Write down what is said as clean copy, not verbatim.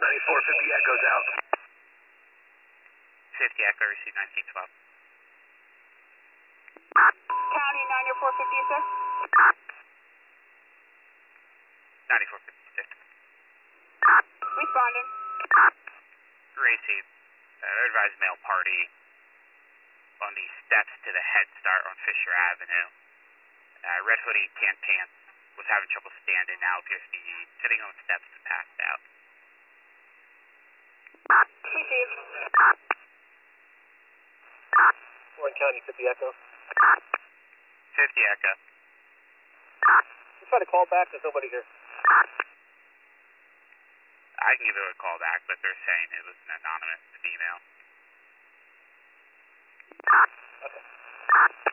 9450 Echo's out. 50 Echo, receive 1912. County 9450, sir. 9456. Responding. Receive. Advised male party on the steps to the Head Start on Fisher Avenue. Red hoodie, tan pants, was having trouble standing, now appears to be sitting on the steps and passed out. Receive. Warren County, 50 Echo. 50 Echo. I'm trying to call back, there's nobody here. I can give it a call back, but they're saying it was an anonymous female. Okay.